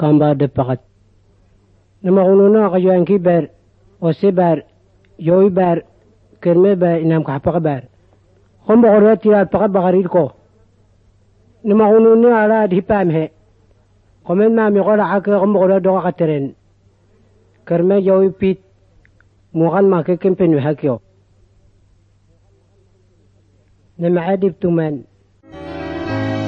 kamba de pakat. Namakununa kayuan kiber, osiber, yoiber, kermeber, inam kapakaber. Kombo korwati at pakabakarir ko. Namakununa ala dipamhe. Komen mami ko lakake kombo korwati doka kateren. Kerme yoipit, mukan makikimpen wihakyo. Namaadip tuman.